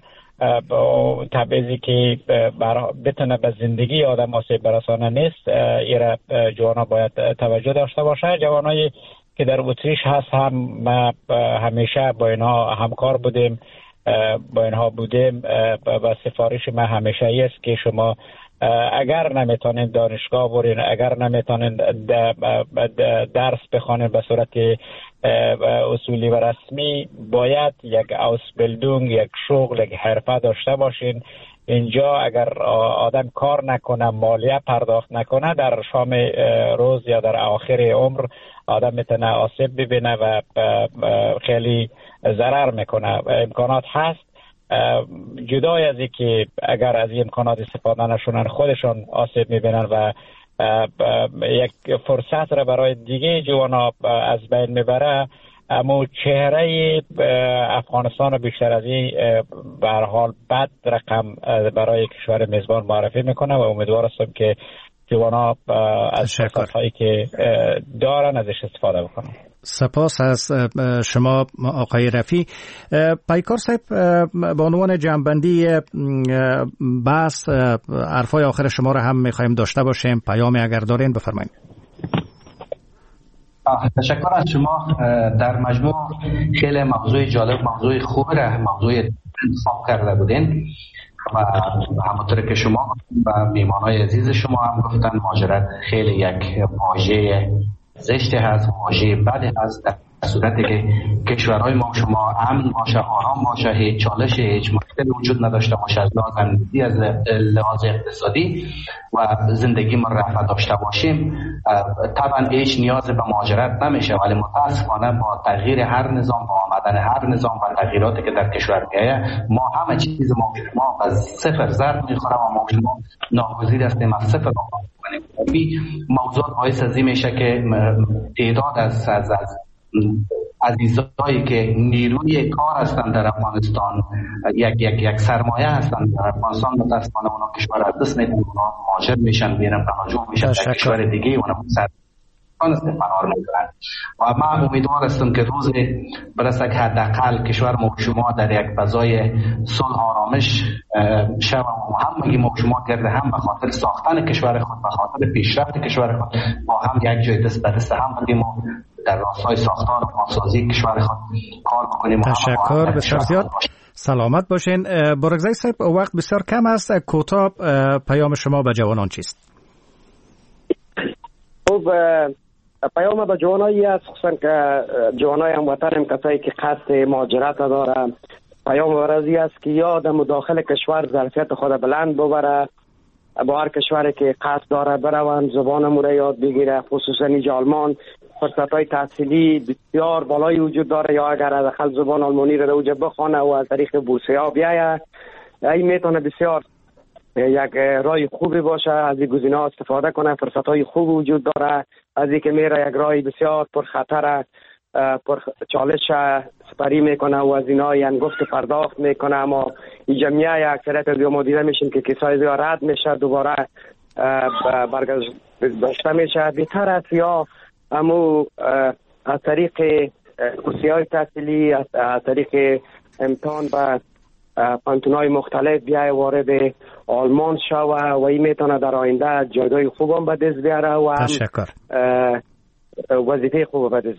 تبعیضی که بتونه به زندگی آدم آسیب برسانه نیست. ایره جوانا باید توجه داشته باشه. جوانایی که در اتریش هست هم همیشه با اینها همکار بودیم، با اینها بودیم و سفارش من همیشه است که شما اگر نمیتونین دانشگاه برین، اگر نمیتونین درس بخوانین به صورت اصولی و رسمی، باید یک اوسبیلدونگ، یک شغل، یک حرفه داشته باشین. اینجا اگر آدم کار نکنه، مالیه پرداخت نکنه، در شام روز یا در آخر عمر آدم میتونه آسیب ببینه و خیلی ضرر میکنه. امکانات هست، جدای از این که اگر از این امکانات استفاده نشونن خودشون آسیب میبینن و یک فرصت را برای دیگه جوانا از بین میبره. اما چهره افغانستان بیشتر از این به هر حال بد رقم برای کشور میزبان معرفی میکنه و امیدوار هستم که جوانا از فرصت‌هایی که دارن ازش استفاده بکنن. سپاس از شما آقای رفیع. پیکار صاحب، به عنوان جمع‌بندی بحث حرفای آخر شما را هم می‌خوایم داشته باشیم. پیامی اگر دارین بفرمایید. تشکر از شما. در مجموع خیلی موضوع جالب، موضوع خوب را موضوع انتخاب کرده بودین و همونطور که شما و میهمانای عزیز شما هم گفتن، مهاجرت خیلی یک واژه زشت هست، واژه بد هست. در صورتی که کشورهای ما شما امن باشه، آرام باشه، هیچ چالش، هیچ مشکل وجود نداشته باشه از لحاظ امنیتی، از لحاظ اقتصادی و زندگی ما رفاه داشته باشیم، طبعا هیچ نیاز به مهاجرت نمیشه. ولی متاسفانه با تغییر هر نظام، با آمدن هر نظام و تغییراتی که در کشور میآید، ما همه چیز ما از صفر ضرب میخوره و ما شما ناگزیر هستیم از صفر آغاز کنیم. موضوع باعث از این میشه که تعداد از عزیزایی که نیروی کار هستند در افغانستان، یک سرمایه هستند در افغانستان، متاسفانه اونا کشور از دست میدن، اونا مهاجر میشن، بیرون پناهجو میشن در کشور دیگه، اونا فرار میکنن. و من امیدوار هستم که روز برسه که حداقل کشور ما شما در یک فضای صلح و آرامش شوم و همگی ما شما گرد هم به خاطر ساختن کشور خود، به خاطر پیشرفت کشور خود با هم یک جای دست به دست هم بودیم و در راستای ساختار و بازسازی کشور خود کار بکنیم. تشکر بسیار زیاد. سلامت باشین. برگزای صاحب، وقت بسیار کم است. کوتاه پیام شما به جوانان چیست؟ خب، پیام به جوانایی است، خصوصا که جوانای هموطنم کسایی که قصد مهاجرت دارن، پیام ورزی است که یادم داخل کشور ظرفیت خود بلند ببره، با هر کشوری که قصد داره بروند، زبان مو را یاد بگیره. خصوصا اینجا آلمان فرصت‌های تحصیلی بسیار بالایی وجود داره، یا اگر از داخل زبان آلمانی را اوجا بخونه و از طریق بورسیا بیاید، این میتونه بسیار یک راه خوبی باشه. از این گزینه‌ها استفاده کنه. فرصت‌های خوب وجود داره، از اینکه میره یک راه بسیار پرخطر پر چالش سپری میکنه و از اینا انگفت پرداخت میکنه، اما این جمعیه اکثریت از ما دیده میشیم که کسای زیاد رد میشه، دوباره برگشته میشه. بهتر است یا امو از طریق کورسی‌های تحصیلی، از طریق امتحان به پانتونای مختلف بیای وارد آلمان شوه و این میتونه در آینده جایگاه خوبم به دست بیاره و وظیفه خوب به دست